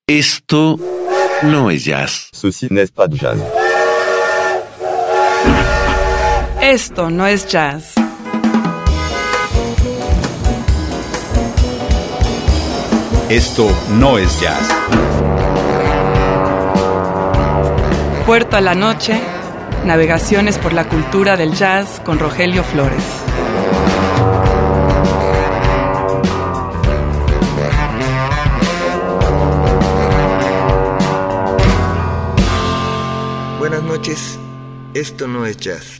Esto no es jazz. Ceci n'est pas de jazz. Esto no es jazz. Esto no es jazz. Puerto a la Noche, navegaciones por la cultura del jazz con Rogelio Flores. Buenas noches, esto no es jazz.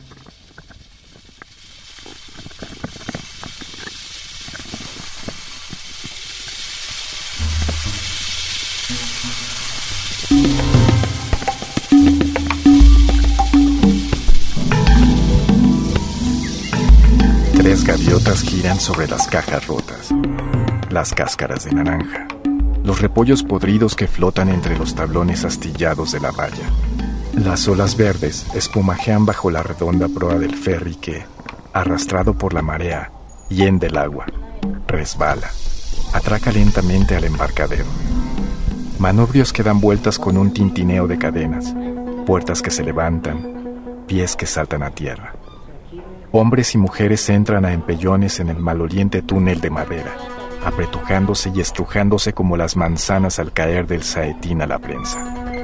Tres gaviotas giran sobre las cajas rotas, las cáscaras de naranja, los repollos podridos que flotan entre los tablones astillados de la valla. Las olas verdes espumajean bajo la redonda proa del ferry que, arrastrado por la marea, hiende el agua, resbala, atraca lentamente al embarcadero. Manobrios que dan vueltas con un tintineo de cadenas, puertas que se levantan, pies que saltan a tierra. Hombres y mujeres entran a empellones en el maloliente túnel de madera, apretujándose y estrujándose como las manzanas al caer del saetín a la prensa.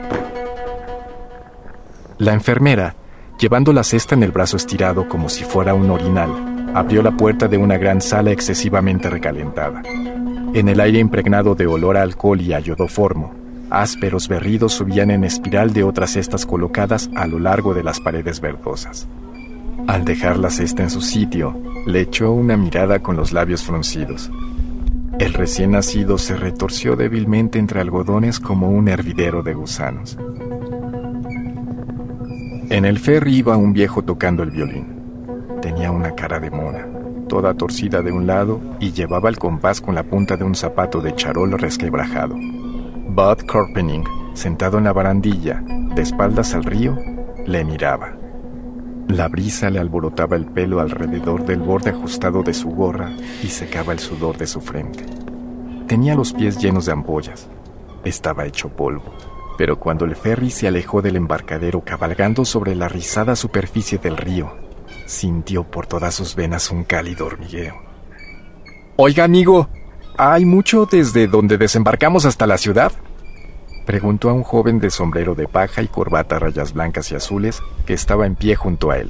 La enfermera, llevando la cesta en el brazo estirado como si fuera un orinal, abrió la puerta de una gran sala excesivamente recalentada. En el aire impregnado de olor a alcohol y a iodoformo, ásperos berridos subían en espiral de otras cestas colocadas a lo largo de las paredes verdosas. Al dejar la cesta en su sitio, le echó una mirada con los labios fruncidos. El recién nacido se retorció débilmente entre algodones como un hervidero de gusanos. En el ferry iba un viejo tocando el violín. Tenía una cara de mona, toda torcida de un lado, y llevaba el compás con la punta de un zapato de charol resquebrajado. Bud Corpening, sentado en la barandilla, de espaldas al río, le miraba. La brisa le alborotaba el pelo alrededor del borde ajustado de su gorra y secaba el sudor de su frente. Tenía los pies llenos de ampollas. Estaba hecho polvo. Pero cuando el ferry se alejó del embarcadero cabalgando sobre la rizada superficie del río, sintió por todas sus venas un cálido hormigueo. «Oiga, amigo, ¿hay mucho desde donde desembarcamos hasta la ciudad?», preguntó a un joven de sombrero de paja y corbata a rayas blancas y azules que estaba en pie junto a él.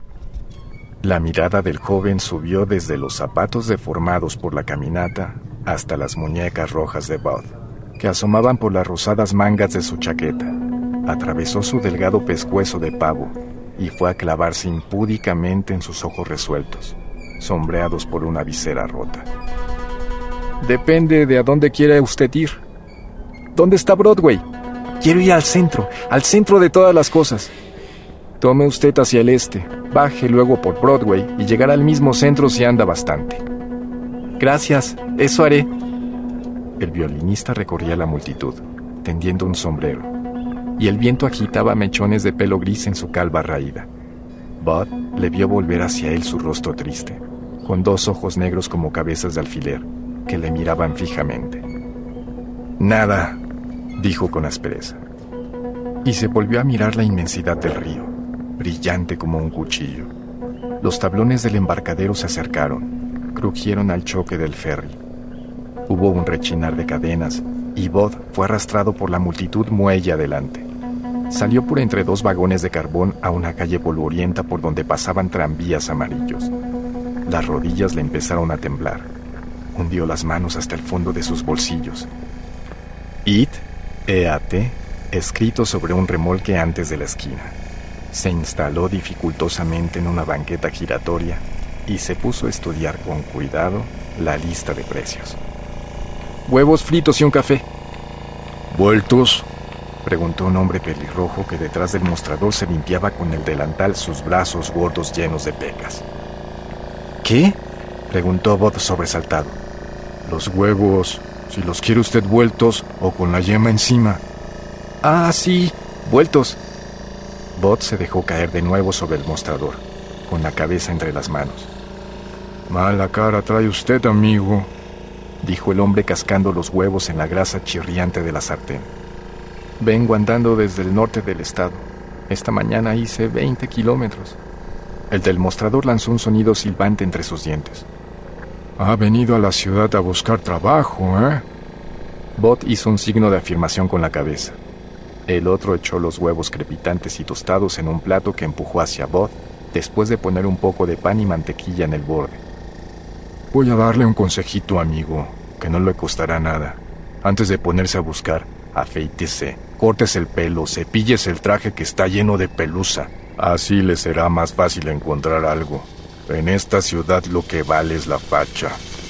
La mirada del joven subió desde los zapatos deformados por la caminata hasta las muñecas rojas de Bud, que asomaban por las rosadas mangas de su chaqueta. Atravesó su delgado pescuezo de pavo y fue a clavarse impúdicamente en sus ojos resueltos, sombreados por una visera rota. «Depende de a dónde quiera usted ir. ¿Dónde está Broadway? Quiero ir al centro de todas las cosas». «Tome usted hacia el este, baje luego por Broadway y llegará al mismo centro si anda bastante». «Gracias, eso haré». El violinista recorría la multitud, tendiendo un sombrero, y el viento agitaba mechones de pelo gris en su calva raída. Bud le vio volver hacia él su rostro triste, con dos ojos negros como cabezas de alfiler, que le miraban fijamente. «Nada», dijo con aspereza, y se volvió a mirar la inmensidad del río, brillante como un cuchillo. Los tablones del embarcadero se acercaron, crujieron al choque del ferry. Hubo un rechinar de cadenas y Bud fue arrastrado por la multitud muelle adelante. Salió por entre dos vagones de carbón a una calle polvorienta por donde pasaban tranvías amarillos. Las rodillas le empezaron a temblar. Hundió las manos hasta el fondo de sus bolsillos. IT, EAT, escrito sobre un remolque antes de la esquina. Se instaló dificultosamente en una banqueta giratoria y se puso a estudiar con cuidado la lista de precios. «Huevos fritos y un café». «¿Vueltos?», preguntó un hombre pelirrojo que detrás del mostrador se limpiaba con el delantal sus brazos gordos llenos de pecas. «¿Qué?», preguntó Bud sobresaltado. «Los huevos, si los quiere usted vueltos o con la yema encima». «Ah, sí, vueltos». Bud se dejó caer de nuevo sobre el mostrador, con la cabeza entre las manos. «Mala cara trae usted, amigo». dijo el hombre cascando los huevos en la grasa chirriante de la sartén. Vengo andando desde el norte del estado. Esta mañana hice 20 kilómetros. El del mostrador lanzó un sonido silbante entre sus dientes. Ha venido a la ciudad a buscar trabajo, ¿eh? Bot hizo un signo de afirmación con la cabeza. El otro echó los huevos crepitantes y tostados en un plato que empujó hacia Bot, después de poner un poco de pan y mantequilla en el borde. Voy a darle un consejito, amigo, que no le costará nada. Antes de ponerse a buscar, afeítese, cortes el pelo, cepilles el traje que está lleno de pelusa. Así le será más fácil encontrar algo. En esta ciudad lo que vale es la facha.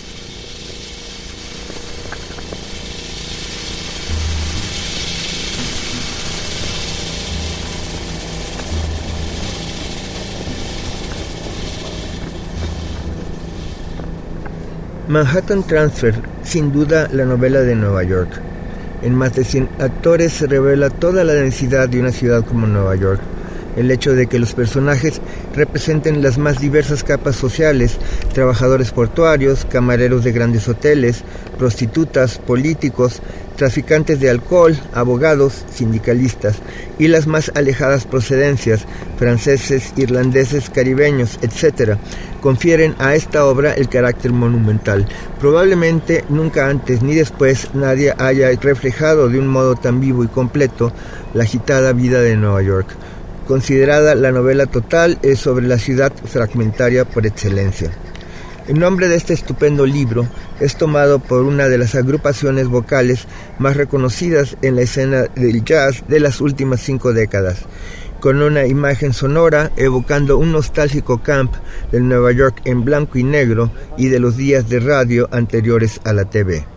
Manhattan Transfer, sin duda la novela de Nueva York. En más de 100 actores se revela toda la densidad de una ciudad como Nueva York. El hecho de que los personajes representen las más diversas capas sociales, trabajadores portuarios, camareros de grandes hoteles, prostitutas, políticos, traficantes de alcohol, abogados, sindicalistas, y las más alejadas procedencias, franceses, irlandeses, caribeños, etc., confieren a esta obra el carácter monumental. Probablemente nunca antes ni después nadie haya reflejado de un modo tan vivo y completo la agitada vida de Nueva York. Considerada la novela total, es sobre la ciudad fragmentaria por excelencia. El nombre de este estupendo libro es tomado por una de las agrupaciones vocales más reconocidas en la escena del jazz de las últimas 5 décadas, con una imagen sonora evocando un nostálgico camp del Nueva York en blanco y negro y de los días de radio anteriores a la TV.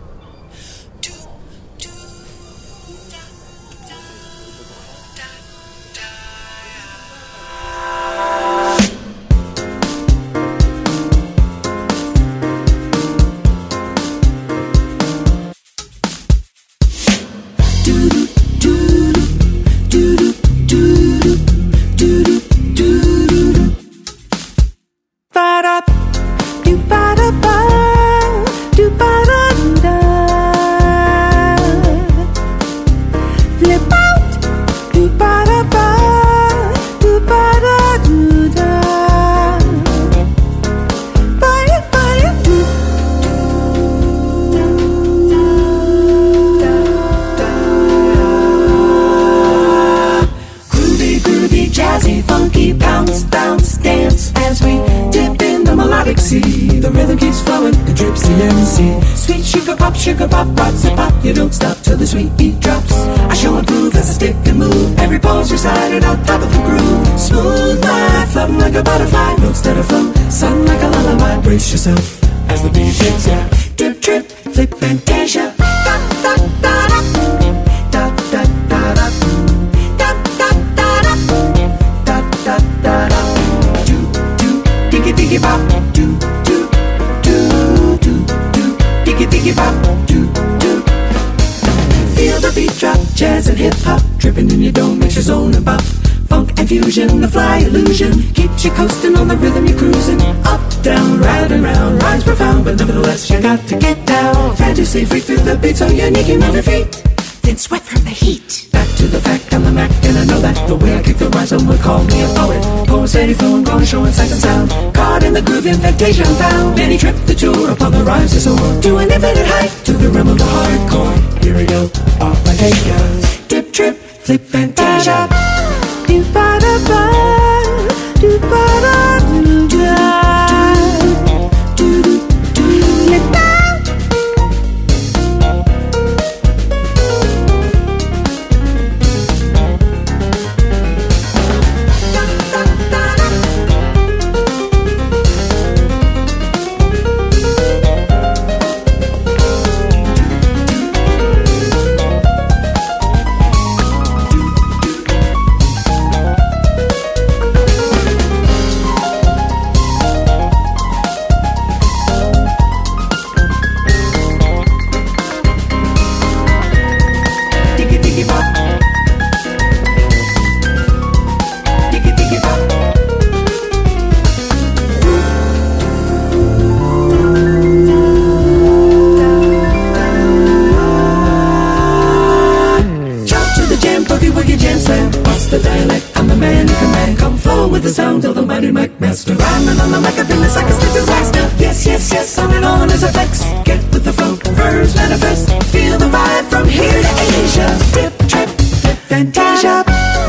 The rhythm keeps flowing, it drips CMC. Sweet sugar pop, rocks and pop. You don't stop till the sweet beat drops. I show and prove as I stick and move. Every pulse recited on top of the groove. Smooth life, floating like a butterfly. Notes that are flow, sung like a lullaby. Brace yourself as the beat hits ya. Dip, trip, flip, fantasia. Da, da, da, da. Da, da, da, da. Da, da, da, da. Da, da, da, da. Do, do, diggy, diggy, bop. Do, do, do, do, do. Diggy, diggy, bop. Do, do. Feel the beat drop, jazz and hip hop. Dripping in your dome makes your zone and bop. Funk and fusion, the fly illusion keeps you coasting on the rhythm you're cruising. Up, down, round and round, rhymes profound, but nevertheless you got to get down. Fantasy freak through the beat so unique you move your feet, then sweat from the heat. Back to the fact, I'm the Mac, and I know that the way I kick the rhyme, someone call me a poet. Poem steady flowing, growing, showing sights and sound. Caught in the groove, invitation found. Many trip the tour upon the rhymes to soar to an infinite height, to the realm of the hardcore. Here we go, off I take ya. Dip, trip, flip, fantasia. Do ba da ba, do ba da do da, do do do let down. slam. What's the dialect? I'm the man in command. Come flow with the sound of the mighty Mike Master. Rhyming on the mic, I feel it's like a stitch of wax. Yes, yes, yes, sounding on as a flex. Get with the flow, verbs manifest. Feel the vibe from here to Asia. Dip, trip, flip, fantasia.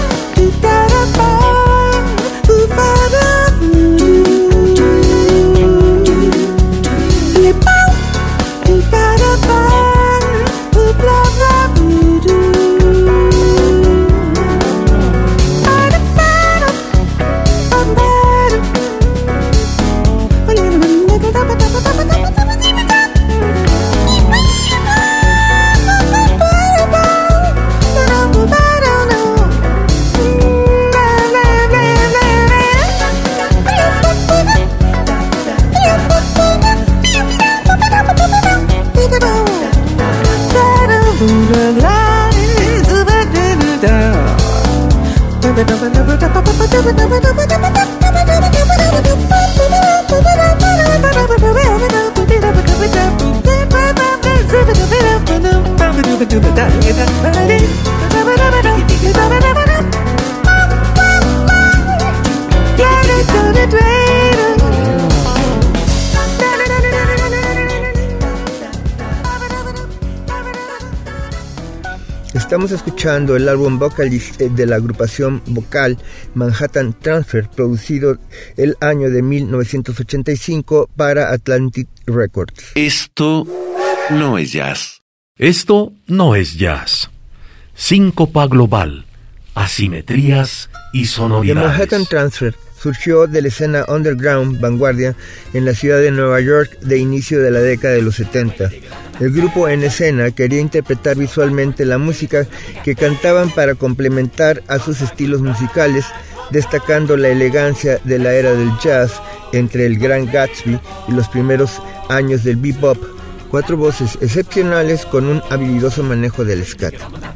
Estamos escuchando el álbum Vocalist de la agrupación vocal Manhattan Transfer, producido el año de 1985 para Atlantic Records. Esto no es jazz. Esto no es jazz. Síncopa global, asimetrías y sonoridades. The Manhattan Transfer surgió de la escena underground vanguardia en la ciudad de Nueva York de inicio de la década de los 70. El grupo en escena quería interpretar visualmente la música que cantaban para complementar a sus estilos musicales, destacando la elegancia de la era del jazz entre el Gran Gatsby y los primeros años del bebop. 4 voces excepcionales con un habilidoso manejo del scat.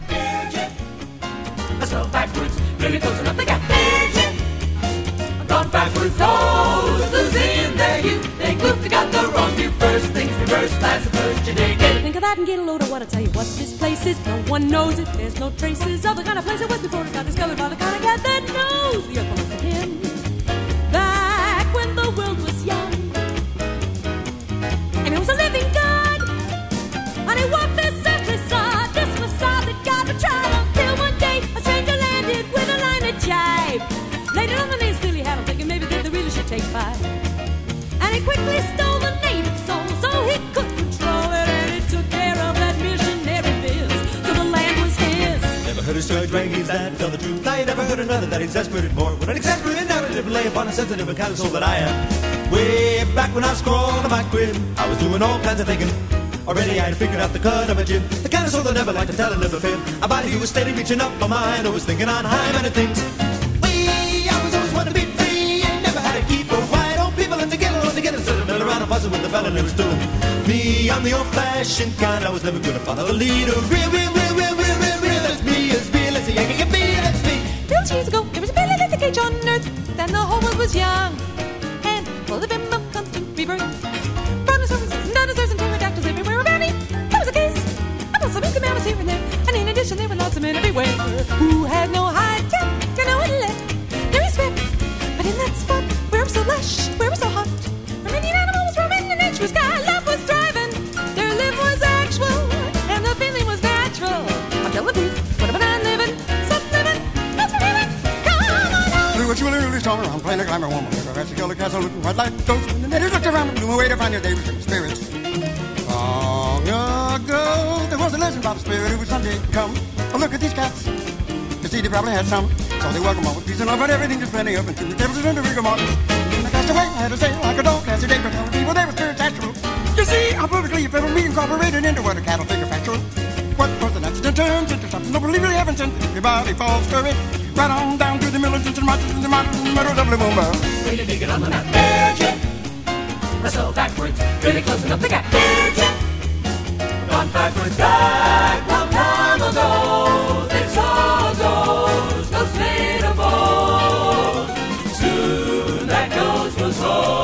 Think of that and get a load of what I tell you what this place is. No one knows it, there's no traces of the kind of place it was before it got discovered by the kind of cat that knows the earth belongs to him. Back when the world was young and it was a living God, and he walked this earthly sod, this facade that God would try until one day a stranger landed with a line of jive. Laid it on the knees till he had him thinking maybe that the reader should take 5. And he quickly stole the native soul so he could control it, and he took care of that missionary biz till the land was his. Never heard a story dragons that tell the truth. I ain't never heard another that exasperated more. When an exasperated narrative lay upon a sensitive and kind of soul that I am. Way back when I scrawled on my crib, I was doing all kinds of thinking. Already I had figured out the cut of a jib. The kind of soul that never liked to tell a little fib. A body who was steady reaching up my mind, always thinking on high-minded things. I was always wanting to be free, ain't never had to keep a white old people and to get along together instead of milling around and fussing with the fella never stood. Me, I'm the old-fashioned kind, I was never gonna follow the leader. Real, that's me, as real as a Yankee can be, that's me. 2 years ago, there was a billion little cage on earth, then the whole world was young and full of him of constant rebirth. Brontosaurus and dinosaurs and pterodactyls everywhere about me. That was the case. I saw some Mickey Mouse here and there, and in addition there were lots of men everywhere who had no high tech, you know, intellect, no respect. But in that spot where it was so lush, where it was so hot, where many animals roaming and nature was sky, love was thriving, their life was actual, and the feeling was natural. I'm telling you, what about I living, such-living, that's for living. Come on out. What you really storm around, playing a climber woman. That's a killer castle looking white light goes. When the natives looked around and blew away to find your day was in spirits. Long ago, there was a legend about a spirit who would someday come. Oh, look at these cats. You see, they probably had some. So they welcome all with peace and love and everything just plenty of. And the tables are in the rigor mortis. And I cast away, I had to say, like a dog cast a day, but telling people they were spirits actual. You see, how perfectly if ever me incorporated into what a cattle figure factual. What was an accident turns into something nobody really haven't seen. Everybody falls scurry. Right on down to the militants and marches in the mountains in the middle of the boom. Way to dig it on the map, Virgin. Let's go backwards, really closing up the gap, Virgin. Gone backwards, back long time ago. They saw those little bones. Soon that ghost was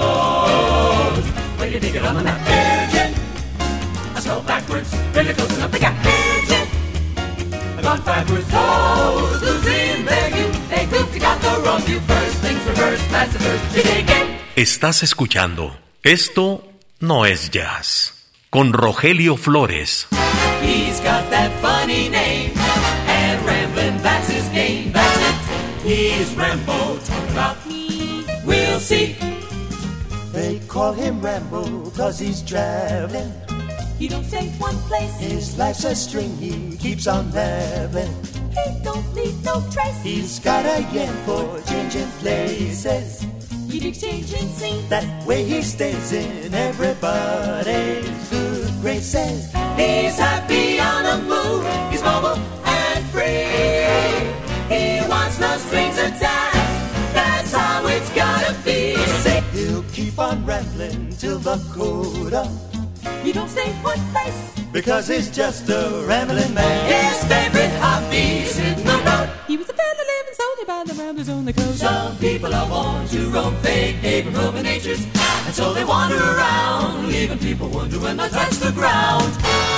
rose. Way to dig it on the map, Virgin. Let's go backwards, really closing up the gap, Virgin. gone backwards. Those losing their youth, they goofed, you got the wrong view. First things reversed, that's the first you take it. Estás escuchando Esto No Es Jazz con Rogelio Flores. He's got that funny name, and rambling, that's his game, that's it. He's Rambo, talk about me, we'll see. They call him Rambo, cause he's traveling. He don't stay one place. His life's a string, he keeps on rambling. He don't leave no trace. He's got a yen for changing places. He'd exchange and sing. That way he stays in everybody's good graces. He's happy on the move. He's mobile and free. He wants no strings attached. That's how it's gotta be. Say, he'll keep on rambling till the coda. He don't stay one place, because he's just a rambling man. His favorite hobby is hitting the road. He was a fella living solely by the ramblers on the coast. Some people are born to roam, fake cave and roving natures, and so they wander around, leaving people wonder when they touch the ground.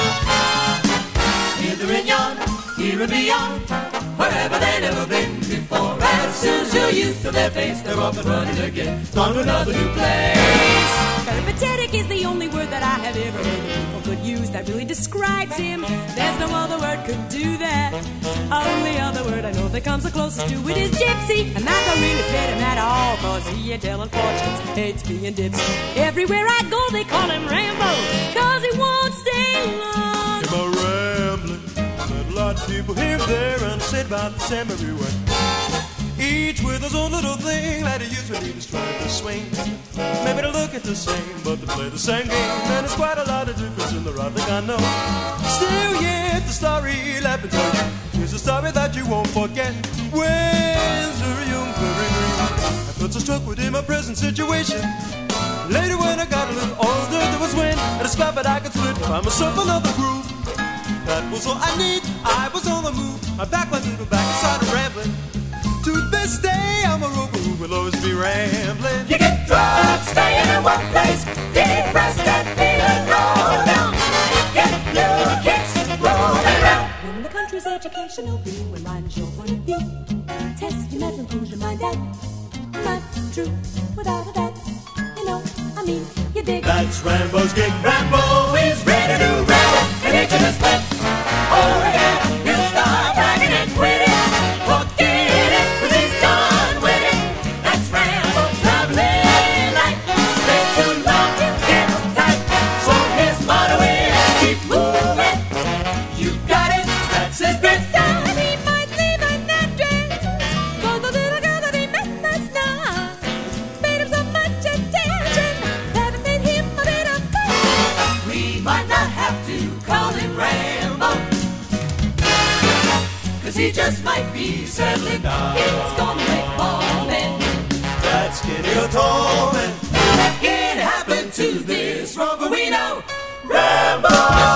Hither and yon, here and beyond, wherever they've never been before. As soon as you're used to their face, they're off and running again, gone to another new place. Peripatetic is the only word that I have ever heard people could use that really describes him. There's no other word could do that. Only other word I know that comes the closest to it is gypsy, and that don't really fit him at all, cause he ain't telling fortunes, hates being dipsy. Everywhere I go they call him Rambo, cause he won't stay long. Him a rambling, met a lot of people here and there, and said about the same everywhere. Each with his own little thing that he usually is trying to swing. Maybe to look at the same, but to play the same game. And there's quite a lot of difference in the right thing I know. Still, yet the story let me tell you, here's a story that you won't forget. When's the young peregrine, I felt so struck with in my present situation. Later when I got a little older, there was when I discovered I could split, find myself another groove. That was all I need, I was on the move. My back went to the back and started rambling. To this day, I'm a rover who will always be rambling. You get drugged, staying in one place, depressed and feeling low down. Get new kicks, rolling around. When the country's educational view, when mine is your point of view, test your mental inclusion, mind that. That's true, without a doubt. You know, I mean, you dig. That's Rambo's gig. Rambo is ready to ramble, and each of us went. Oh yeah, you start bragging and quit it. Forget it, 'cause he's done with it. That's Rambo traveling light. Stay too long, get tight. So his motto is keep moving. You got it, that's his best time. He might leave an address for the little girl that he met last night. Paid him so much attention that it made him a bit of fun. We might not have to call him Rambo, 'cause he just might be settling down. He's gonna make ballin'. That's skinny or tall man. It happened to this rover we know, Rambo.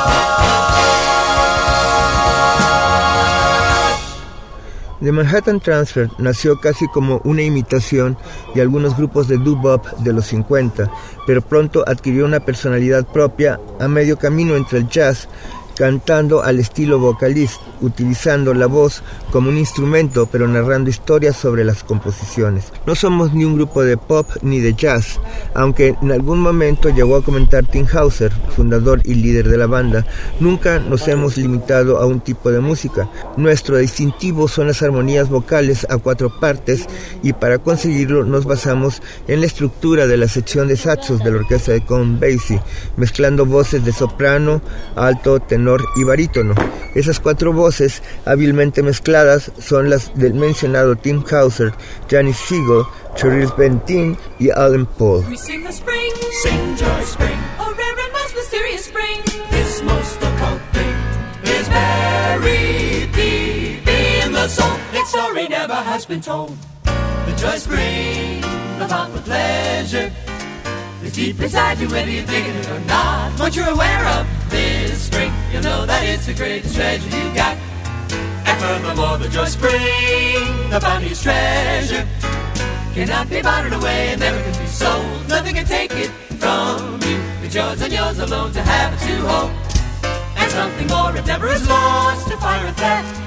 The Manhattan Transfer nació casi como una imitación de algunos grupos de doo-wop de los 50, pero pronto adquirió una personalidad propia a medio camino entre el jazz, cantando al estilo vocalist, utilizando la voz como un instrumento, pero narrando historias sobre las composiciones. No somos ni un grupo de pop ni de jazz, aunque en algún momento llegó a comentar Tim Hauser, fundador y líder de la banda. Nunca nos hemos limitado a un tipo de música. Nuestro distintivo son las armonías vocales a 4 partes, y para conseguirlo nos basamos en la estructura de la sección de saxos de la orquesta de Count Basie, mezclando voces de soprano, alto, tenor y barítono. Esas 4 voces hábilmente mezcladas son las del mencionado Tim Hauser, Janis Siegel, Cheryl Bentin y Alan Paul. We sing the spring, sing joy spring, a rare and most mysterious spring. This most occult thing is buried deep in the soul. Its story never has been told. The joy spring, the fount of pleasure, is deep inside you whether you're digging it or not. Once you're aware of this spring, you'll know that it's the greatest treasure you got. And furthermore, the joy spring, the bounteous treasure, cannot be bartered away and never can be sold. Nothing can take it from you. It's yours and yours alone to have and to hold. And something more, it never is lost to fire and theft.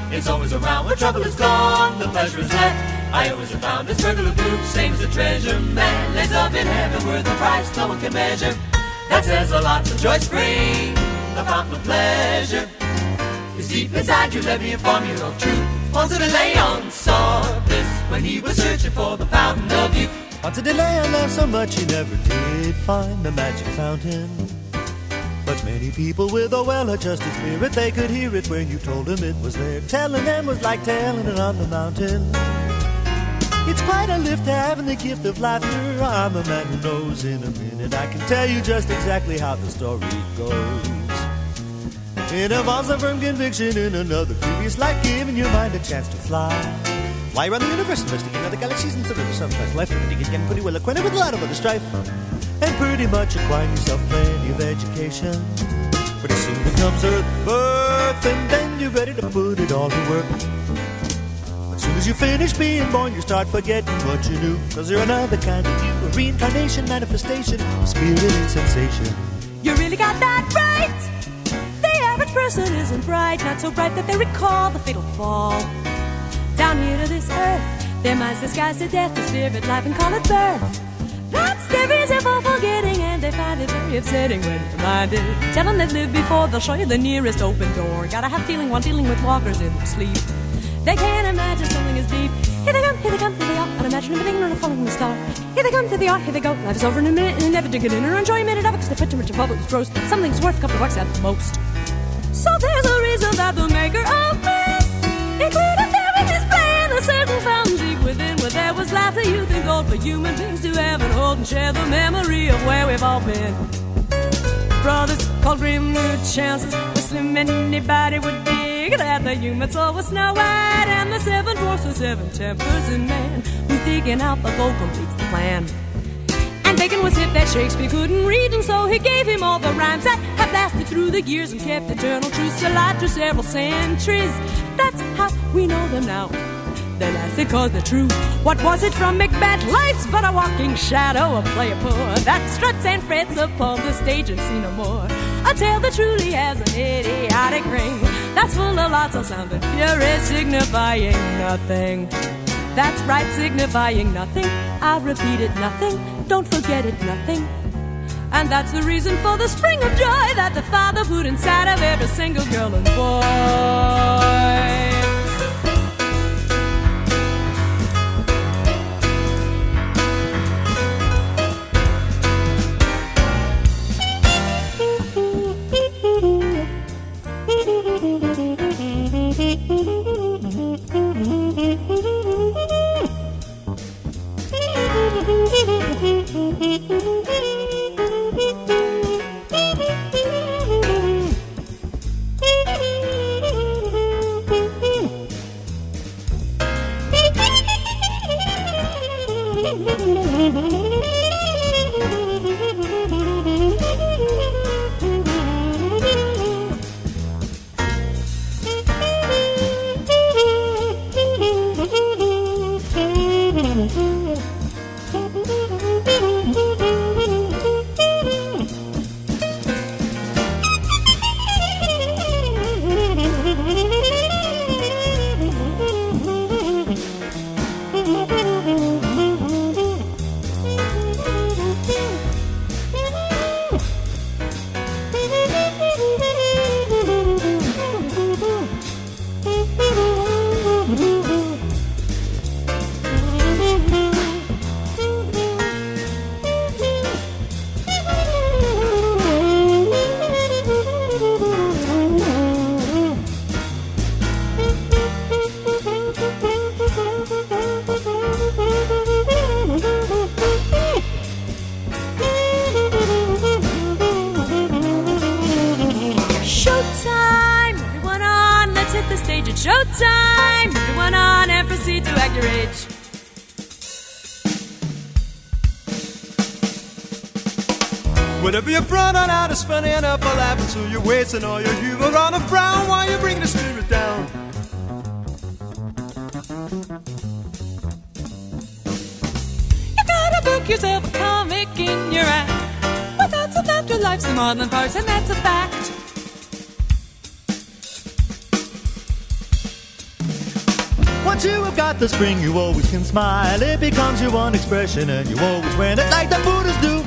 It's always around where trouble is gone, the pleasure is left. I always have found this burglar proof, same as a treasure man lays up in heaven worth a price no one can measure. That says a lot of joy spring, the fountain of pleasure is deep inside you. Let me inform you of truth. Ponce de Leon saw this when he was searching for the fountain of youth. Ponce de Leon laughed so much he never did find the magic fountain. But many people with a well-adjusted spirit, they could hear it when you told them it was there. Telling them was like telling it on the mountain. It's quite a lift to having the gift of laughter. I'm a man who knows in a minute I can tell you just exactly how the story goes. It involves a firm conviction in another previous life, giving your mind a chance to fly. Why around the universe, investigating other galaxies and the sometimes life, and you get getting pretty well acquainted with a lot of other strife. And pretty much acquiring yourself plenty of education. Pretty soon it comes Earth birth, and then you're ready to put it all to work. As soon as you finish being born, you start forgetting what you knew. Cause you're another kind of you, a reincarnation, manifestation, spirit and sensation. You really got that right. The average person isn't bright, not so bright that they recall the fatal fall. Down here to this earth, their minds disguised to death, the spirit life and call it birth. That's their reason for forgetting, and they find it very upsetting when reminded. Tell them they've lived before, they'll show you the nearest open door. Gotta have feeling while dealing with walkers in their sleep. They can't imagine something as deep. Here they come, here they come, here they are. Unimaginable being on a falling star. Here they come, here they are, here they go. Life is over in a minute and never to get in or enjoy a minute of it, cause they put too much in public, it's gross. Something's worth a couple of bucks at the most. So there's a reason that the maker of man included there in his plan a certain fountain deep within, where there was laughter, youth, and gold for human beings to have and hold and share the memory of where we've all been. Brothers called grim new chances, where slim anybody would dig that the human soul was Snow White, and the seven dwarfs were seven tempers in man, who's digging out the gold completes the plan. And Bacon was hip that Shakespeare couldn't read, and so he gave him all the rhymes that have lasted through the years and kept eternal truths alive through several centuries. That's how we know them now. They lasted cause they're true. What was it from Macbeth? Life's but a walking shadow, a player poor that struts and frets upon the stage and see no more. A tale that truly has an idiotic ring that's full of lots of sound and fury, signifying nothing. That's right, signifying nothing. I repeat it, nothing. Don't forget it, nothing. And that's the reason for the spring of joy that the Father put inside of every single girl and boy. Showtime! Everyone on and proceed to act your age. Whenever you're front on out, it's funny enough, I'll laugh until you're wasting all your humor on a frown while you bring the spirit down. You gotta book yourself a comic in your act. Without some laughter, life's a maudlin farce, and that's a fact. once you have got the spring, you always can smile. It becomes your one expression, and you always wear it like the Buddhists do.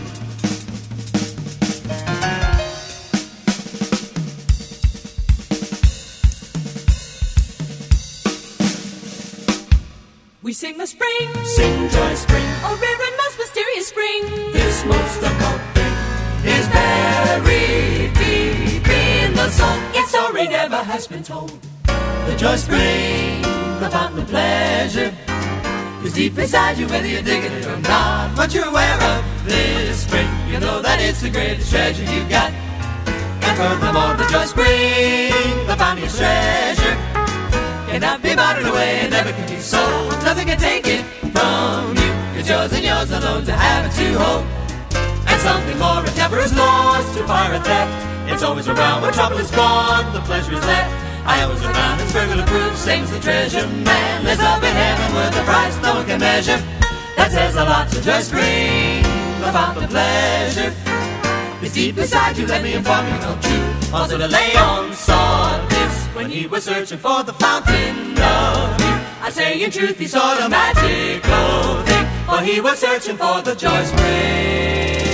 We sing the spring, Sing joy spring, a rare and most mysterious spring. this most occult thing is buried deep in the soul. Its story never has been told. The joy spring, the fountain of pleasure, is deep inside you whether you're digging it or not. But you're aware of this spring, you know that it's the greatest treasure you got. And furthermore, the joy spring, the fountain of treasure, cannot be bartered away, it never can be sold. Nothing can take it from you. It's yours and yours alone to have it to hold. And something more, if never is lost to fire or theft. It's always around when trouble is gone, the pleasure is left. I always around it's burglar proof, sings the treasure man. Lives up in heaven with a price no one can measure. That says a lot to joy spring, the fountain of pleasure. It's deep inside you, let me inform you, no true. Also the Leon saw this when he was searching for the fountain of youth. I say in truth he saw the magical thing, for he was searching for the joy spring.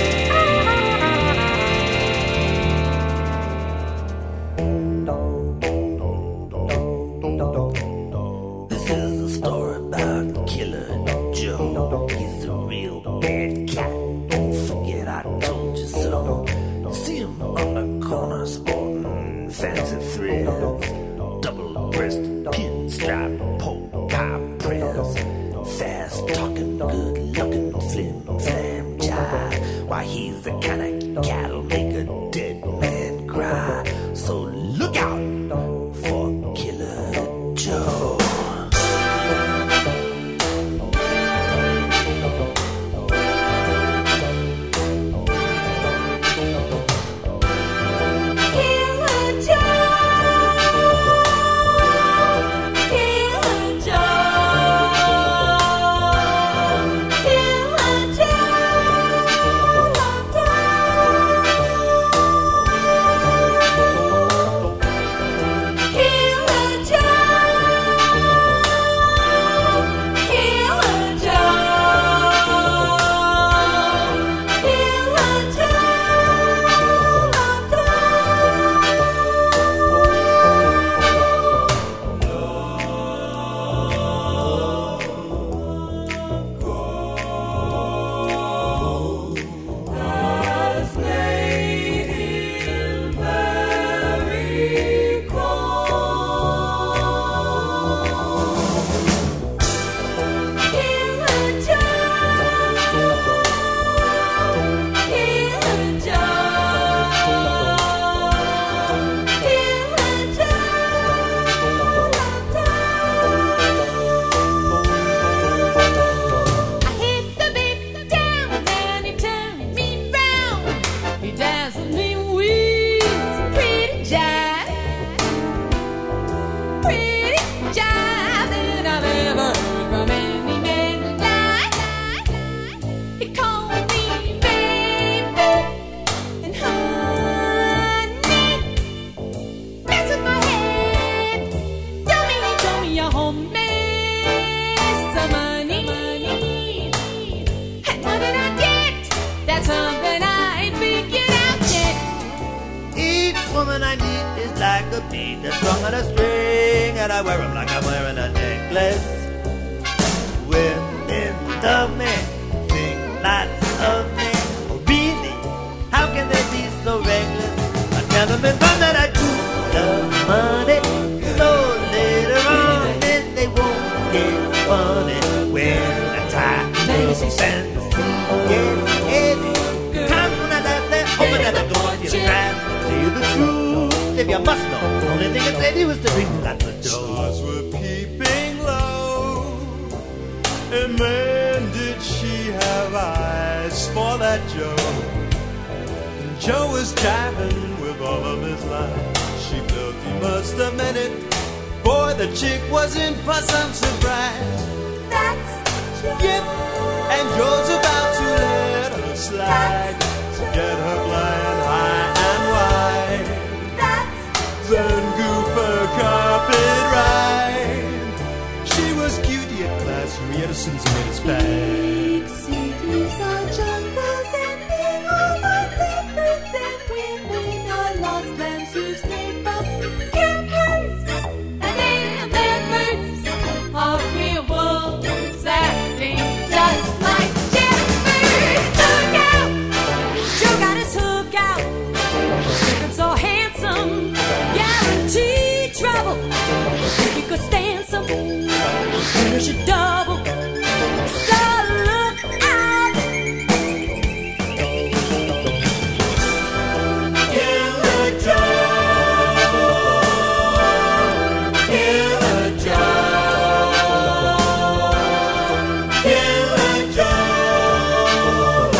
This is a story about Killer Joe. He's a real bad cat. Don't forget I told you so. See him on the corner sporting fancy thrills, double-breasted pinstripe polka press, fast-talking, good-looking, flim-flam jive. Why, he's the kind of cat'll make a dead man cry. So look out for Killer Joe. past. Cities are jungles and we are like leopards and women are lost lambs whose neighbor campers and leopards are real wolves acting just like shepherds. Look out! Joe got his hook out, looking so handsome, guaranteed trouble. If you could stand some, finish it double. So look out! Killer Joe, Killer Joe, Killer Joe,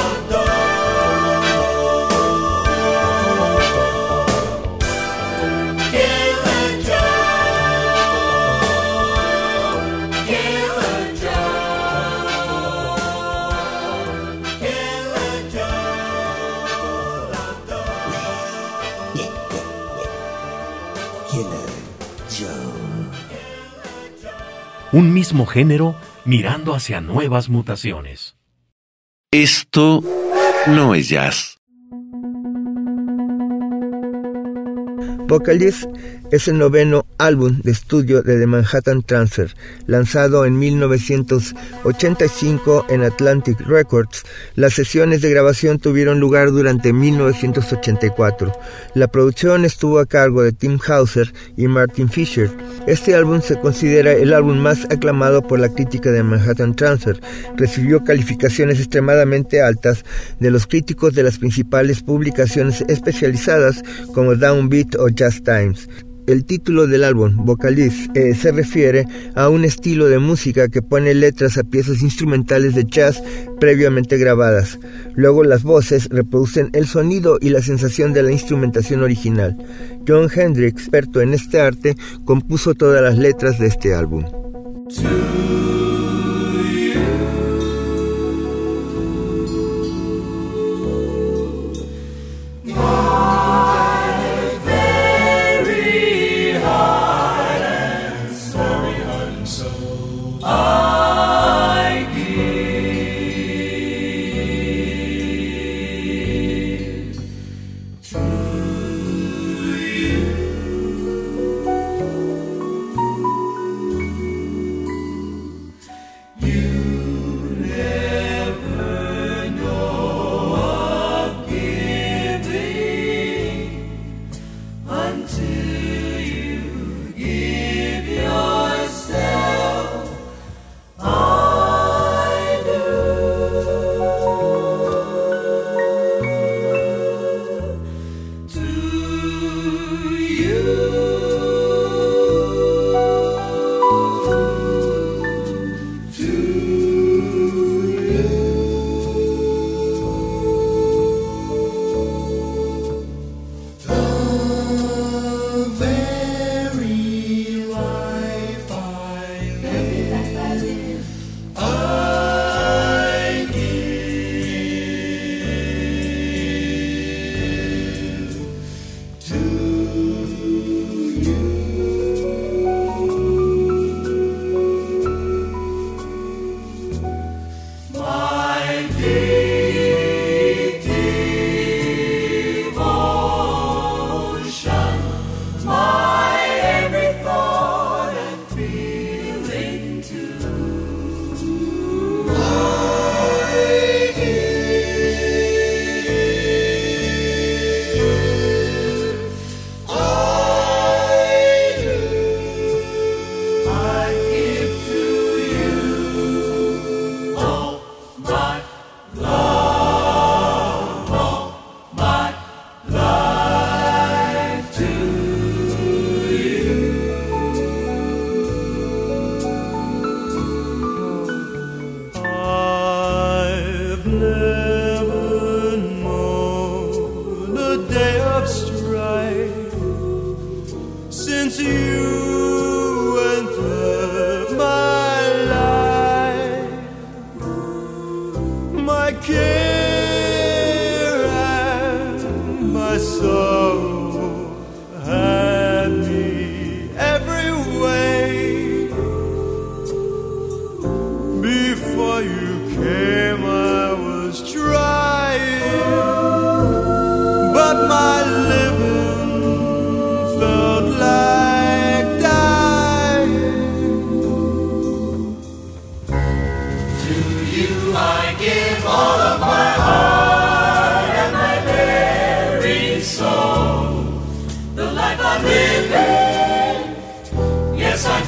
Killer Joe, Killer Un mismo género mirando hacia nuevas mutaciones. Esto no es jazz. Vocalist es el noveno álbum de estudio de The Manhattan Transfer, lanzado en 1985 en Atlantic Records. Las sesiones de grabación tuvieron lugar durante 1984. La producción estuvo a cargo de Tim Hauser y Martin Fisher. Este álbum se considera el álbum más aclamado por la crítica de Manhattan Transfer. Recibió calificaciones extremadamente altas de los críticos de las principales publicaciones especializadas como Downbeat o Jazz Times. El título del álbum, Vocalist, se refiere a un estilo de música que pone letras a piezas instrumentales de jazz previamente grabadas. Luego las voces reproducen el sonido y la sensación de la instrumentación original. Jon Hendricks, experto en este arte, compuso todas las letras de este álbum.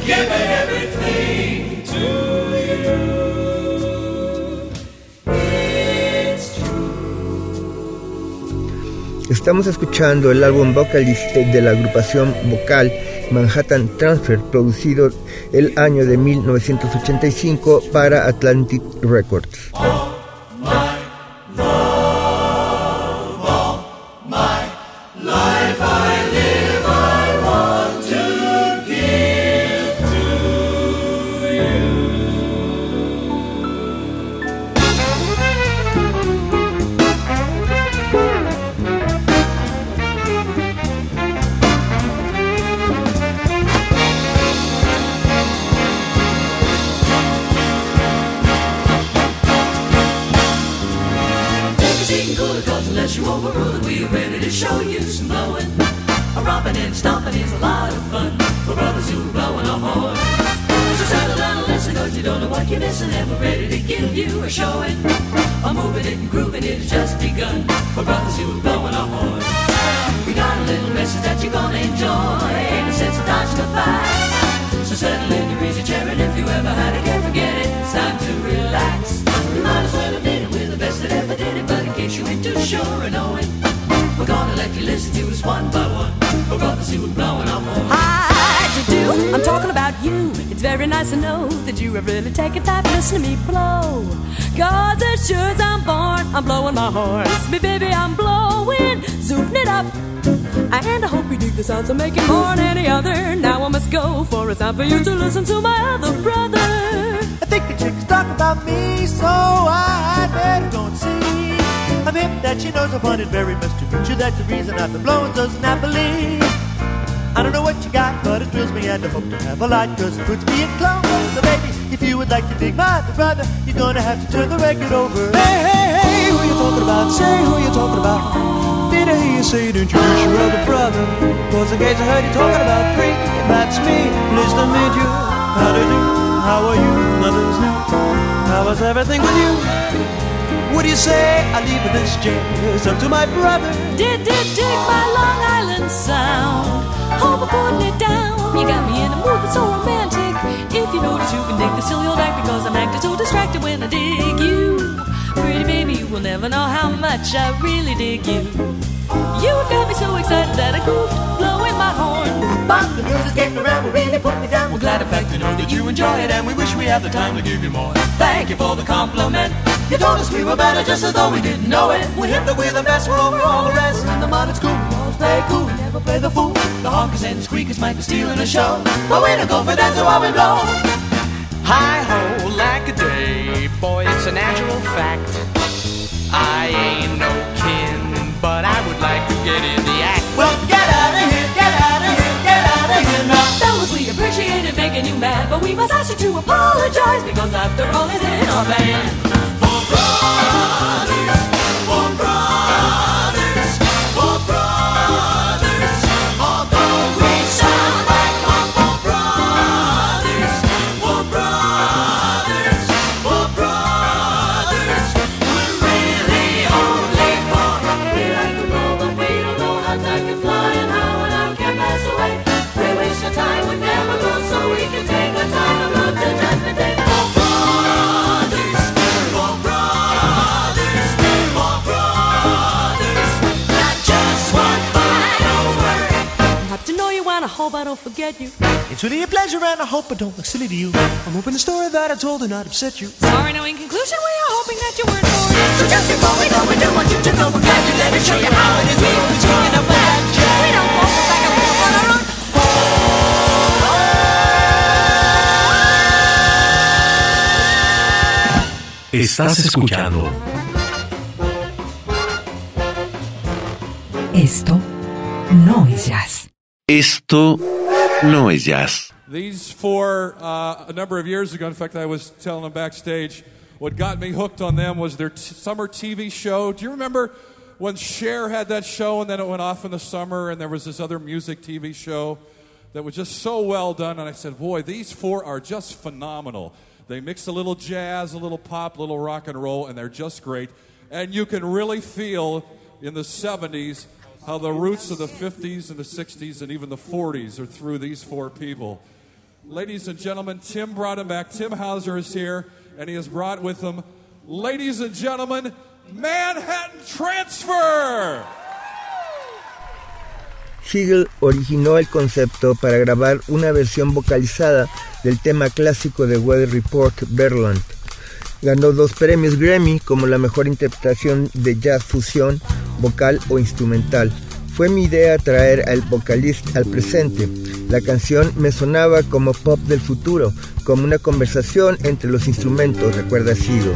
given everything to you. It's true. Estamos escuchando el álbum Vocalist de la agrupación vocal Manhattan Transfer, producido el año de 1985 para Atlantic Records. I'm talking about you. It's very nice to know that you have really taken time to listen to me blow. Cause as sure as I'm born, I'm blowing my horn. Me baby, I'm blowing, zooming it up. And I hope you dig the sounds I'm making more than any other. Now I must go, for it's time for you to listen to my other brother. I think the chick's talk about me, so I better go and see. I'm hip that she knows I find it very much to meet you. That's the reason I've been blowing so snappily. I don't know what you got, but it thrills me and I hope to have a lot, cause it puts me in clover. So baby, if you would like to dig my other brother, you're gonna have to turn the record over. Hey, hey, hey, who you talking about? Say who you talking about. Did I hear you say to introduce your other brother? Cause in case I heard you talking about three, that's me. Pleased to meet you. How do you do? How are you? Nothing's new. How is everything with you? What do you say? I leave with this jazz up to my brother. Dig my Long Island sound. Hope I'm putting it down. You got me in a mood that's so romantic. If you notice, you can dig the silly old act, because I'm acting so distracted when I dig you. Pretty baby, you will never know how much I really dig you. You got me so excited that I goofed, blowing my horn. But the news is getting around, will really put me down. We're glad in fact to know that you enjoy it, and we wish we had the time to give you more. Thank you for the compliment. You told us we were better just as though we didn't know it. We hip that we're the best, we're over all the rest. In the modern school, we always play cool, we never play the fool. The honkers and the squeakers might be stealing the show, but we don't go for that, so why we blow. Hi-ho, like a day, boy, it's a natural fact. I ain't no kin, but I would like to get in the act. Well, get out of here, get out of here, get out of here now. Fellas, we appreciated making you mad, but we must ask you to apologize, because after all, he's in our band. For brothers, for brothers, for brothers. Although we sound like one, for brothers, for brothers, for brothers. We're really only for. We like to blow, but we don't know how time can fly and how an hour can pass away. We wish the time would never go, so we can take our time and look to Judgment Day. For brothers, for brothers, for brothers. Not just one fight over. Have to know you and I hope I don't forget you. It's really a pleasure and I hope I don't look silly to you. I'm hoping the story that I told did not upset you. Sorry, no, in conclusion, we are hoping that you weren't bored. So just before we go, we do want you to know we're glad you let us show you how it is. We will be taking up with that jazz. We don't walk back and forth on our own. Estás escuchando. Esto no es jazz. Esto no es jazz. These four, a number of years ago, in fact, I was telling them backstage, what got me hooked on them was their summer TV show. Do you remember when Cher had that show and then it went off in the summer and there was this other music TV show that was just so well done? And I said, boy, these four are just phenomenal. They mix a little jazz, a little pop, a little rock and roll, and they're just great. And you can really feel in the 70s how the roots of the 50s and the 60s and even the 40s are through these four people. Ladies and gentlemen, Tim brought him back. Tim Hauser is here, and he has brought with him, ladies and gentlemen, Manhattan Transfer. Siegel originó el concepto para grabar una versión vocalizada del tema clásico de Weather Report, Berland. Ganó 2 premios Grammy como la mejor interpretación de jazz fusión, vocal o instrumental. Fue mi idea traer al vocalista al presente. La canción me sonaba como pop del futuro, como una conversación entre los instrumentos, recuerda Siegel.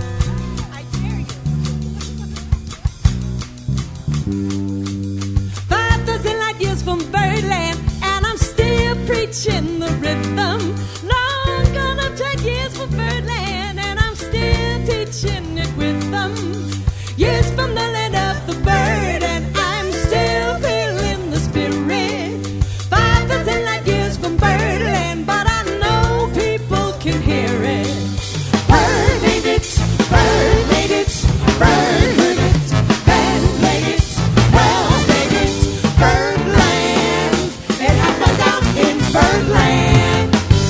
5,000 light years from Birdland, and I'm still preaching the rhythm. Long gonna take years from Birdland, and I'm still teaching it with them. Years from the land of the bird, and I'm still feeling the spirit. 5,000 light years from Birdland, but I know people can hear it. Bird made it, bird made it, bird made it, band made it, Wells made it, Birdland. It happened down in Birdland.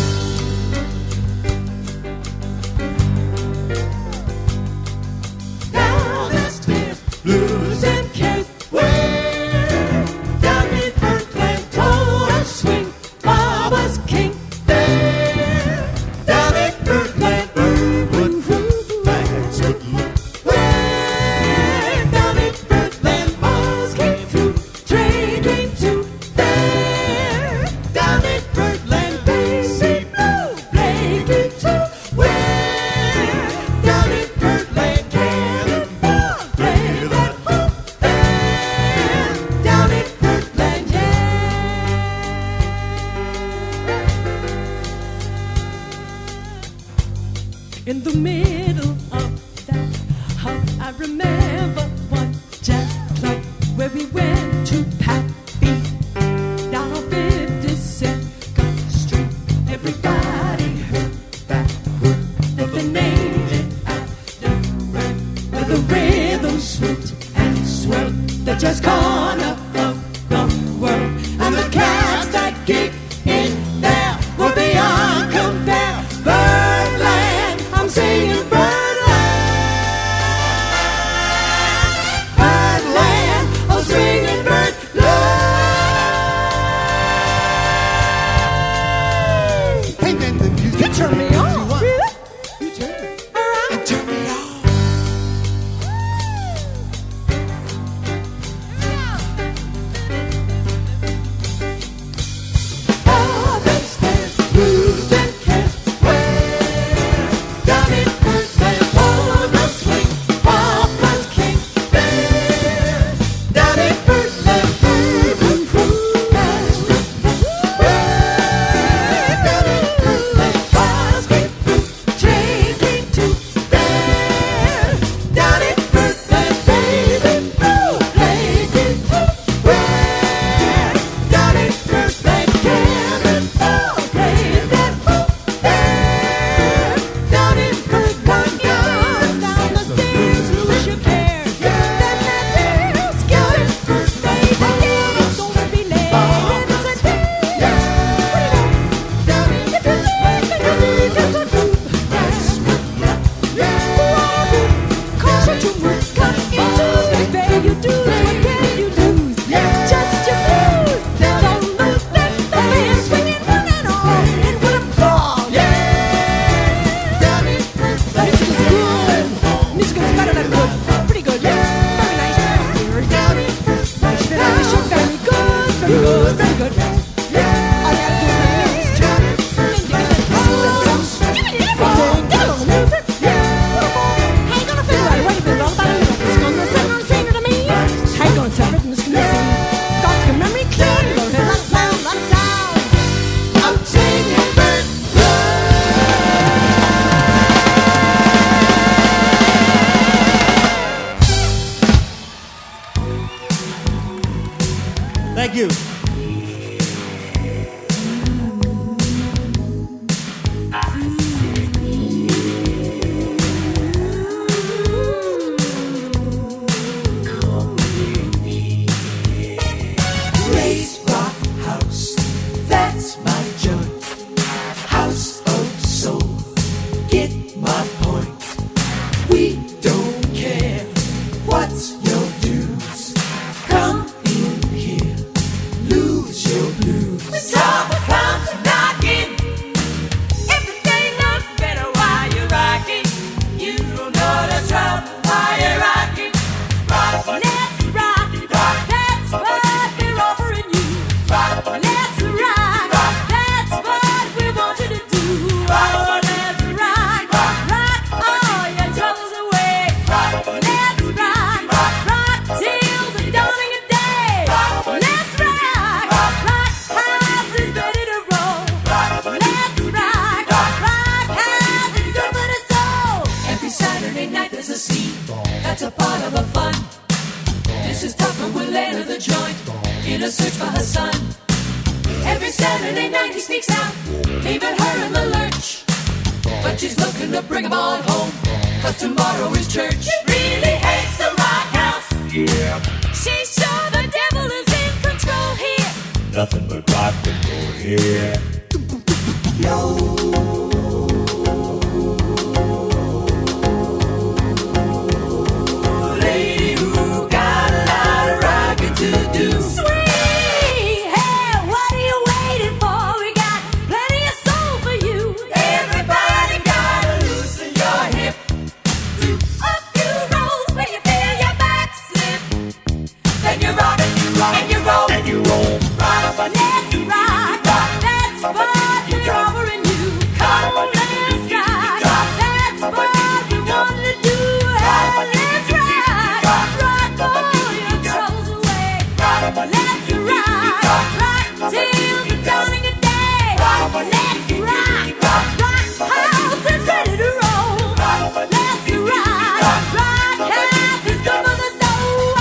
Down the stairs, blues and cares, where down in Birdland, total swing, Bob was king there. Down in Birdland, Birdwood fruit, bags would look. Where down in Birdland, Mars came through, train came to there. Down in Birdland, Basie Blue, Blake came to. Where down in Birdland, Cannonball, play that hoop there. Down in Birdland, in the middle of that hub, I remember one jazz club where we went to Pappy down on 52nd Street. Everybody heard that word that they named it after her, where the rhythm swooped and swirled, the jazz corner of the world, and the cats that gig in there were beyond compare. Birdland, I'm singing Birdland. Birdland, I'm swinging Birdland. Hey, man, the music. You turn me on. Really? You turn me. You turn me on. All the stairs, blues and cares, where down in Birdland, all the swing, Papa's king there. Down in Birdland, Birdwood fruit, bags would look. Where down in Birdland, Mars came through, train came to there. Down in Birdland, Basie Blue, Blake came through. Where down in Birdland, Cannonball, play that hoop there. Down in Birdland, girls down the stairs, lose your cares. Then that girl scouted Birdland, again it's gonna be late. It's a day. Down in Birdland, there's a group. Cause what you move, cut into the bay you do. What can you lose? Just your blues. Don't lose that band swinging on and on. And what a ball. Down in Birdland, music is good. Music is better than good. Pretty good. Very nice. Down in Birdland, very sure, very good. Very good. Very good. All you gotta do is turn it. Give me the music. How you gonna figure out what you've been wrong about it? It's gonna sing to me. How you gonna tell it? It's gonna sing. Got your memory clear. You don't hear a lot of sound, lot of sound. I'm singing Thank you. Race Rock House, that's my joint. get my point. We don't care what's your dues. Come in here, lose your blues. Trouble comes knocking. Everything looks better while you're rocking. You don't know the trouble while you're rocking. Let's rock, that's what we're offering you. Let's rock, that's what we want you to do. Oh, let's rock, rock all your troubles away. Let's rock, rock till the dawning of day. Let's rock, rock house is ready to roll. Let's rock, rock house is good for the soul. Every Saturday night there's a scene that's a part of the fun. Mrs. Tucker will enter the joint in a search for her son. Every Saturday night he sneaks out, leaving her in the lurch. But she's looking to bring him on home, 'cause tomorrow is church. She really hates the rock house. Yeah, She's sure the devil is in control here. nothing but rock and roll here. Lady who got a lot of rockin' to do. Sweet, hey, what are you waiting for? We got plenty of soul for you. Everybody gotta loosen your hip. Do a few rolls when you feel your back slip. Then you rock and you rock and you roll and you roll. Let's rock, that's what we're offering you. Come, let's rock, that's what we want to do. Let's rock, rock all your troubles away. Let's rock, rock till the dawning of day. Let's rock, rock house is ready to roll. Let's rock, rock house is good for the soul.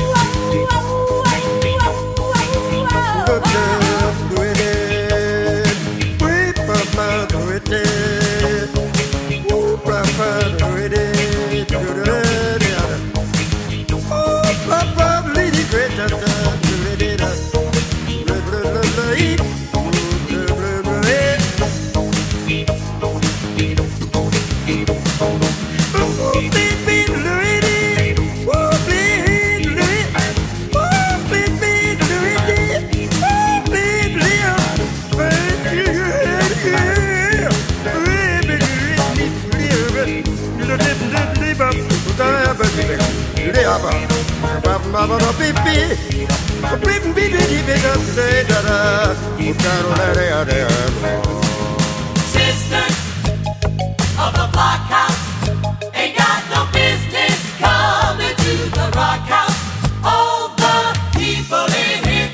Sisters of the block house ain't got no business coming to the rock house. All the people in here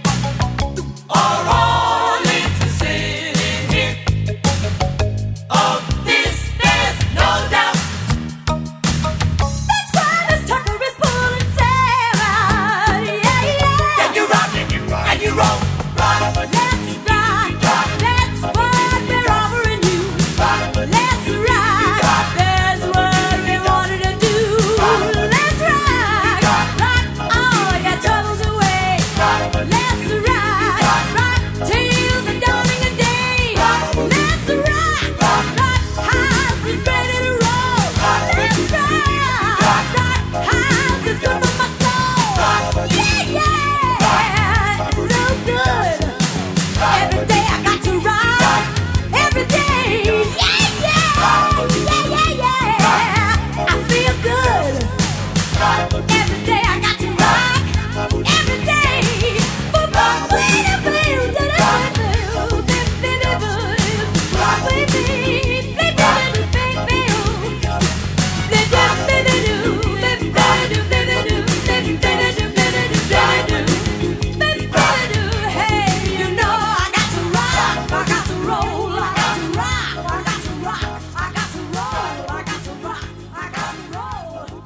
are all interested in here. Of this there's no doubt. That's why Miss Tucker is pulling Sarah. Yeah, yeah. And you rock and you roll. Rock. Let's rock, that's what we're offering you. Let's rock, that's what we wanted to do. Let's rock, rock all your troubles away. Let's rock, rock till the dawning of day. Let's rock, rock house is ready to roll. Let's rock, rock house is good for my soul. Yeah, yeah, it's so good. Every day I got to rock. Every day, yeah, yeah, yeah, yeah, yeah. I feel good. Every day I got to rock. Every day. Hey, you know I got to rock. I got to roll. I got to rock. I got to rock. I got to roll. I got to rock. I got to roll.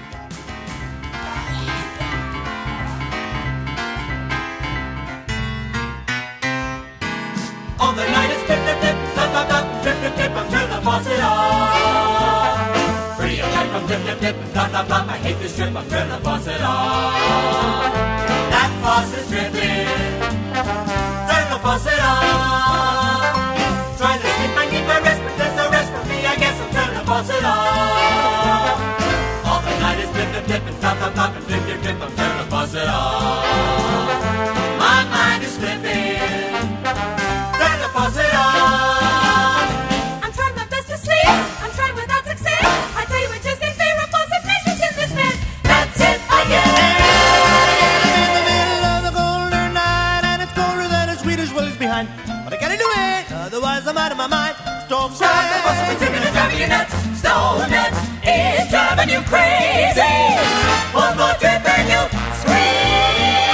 On the night it's dip, dip, dip, dip, dip, dip, dip, dip, dip, until the faucet off. Free of time from dip, dip, dip, dip, dip, dip, I hate this trip, I'm turn the faucet off. That faucet's dripping. Turn the faucet off. Trying to sleep, I need my rest, but there's no rest for me, I guess Possibly driving and driving you nuts. Stone nuts is driving you crazy. One more trip and you scream.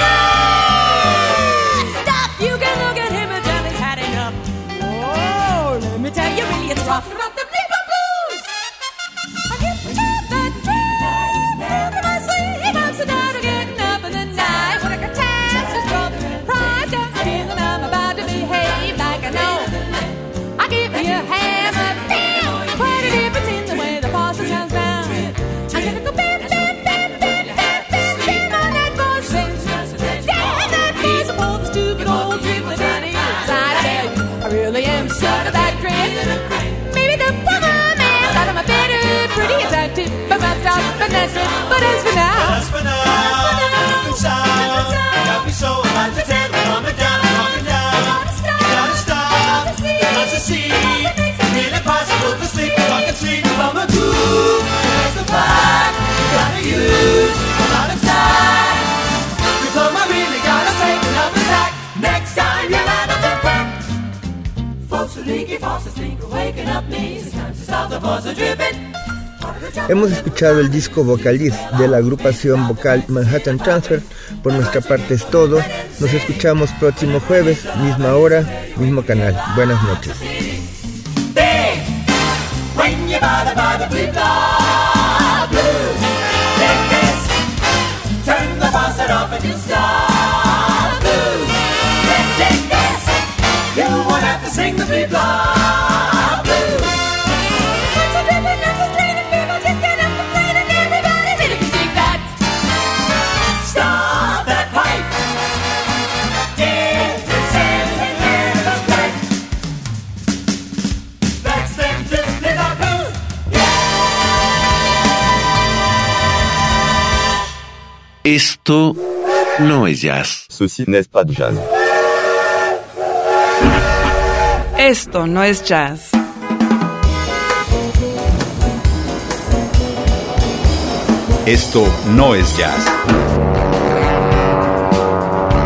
Stop! You can look at him and tell he's had enough. Oh, let me tell you, really, it's rough. About the people blues. I get to that dream. After my sleep, I'm so tired of getting up in the night. When I can task is trouble, pride just feeling I'm about to behave like I know. I give you a hammer, bam, quite a difference in the way the parcel sounds down. I'm gonna go bam, bam, bam, bam, bam, bam, bam on that voice. Damn that piece of pull the stupid old dream that in the inside. I tell you, I really am sick of that dream. Maybe the woman man thought I'm a better, pretty attractive, but that's not but that's it. But as for now, got me so hot to tell, coming down, coming down. Gotta stop, because you see, it's impossible to sleep if I can sleep from a groove. That's the fact, you gotta use a lot of time. Before I really gotta take another tack. Next time you're out of the crack. Folks are leaky faucets think are waking up me. It's time to stop the faucet dripping. Hemos escuchado el disco Vocaliz de la agrupación vocal Manhattan Transfer. Por nuestra parte es todo. Nos escuchamos próximo jueves, misma hora, mismo canal. Buenas noches. When you bother flip-flop blues, take this, turn the faucet off and you stop blues. Then take this, you won't have to sing the flip-flop blues. Nuts are dripping, nuts are straining, people just get up complaining, everybody really can dig that. Stop that pipe. If the sands and air look right, that's them to flip-flop blues. Esto no es jazz. Ceci n'est pas de jazz. Esto no es jazz. Esto no es jazz.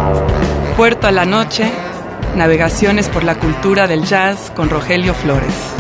Puerto a la noche, navegaciones por la cultura del jazz con Rogelio Flores.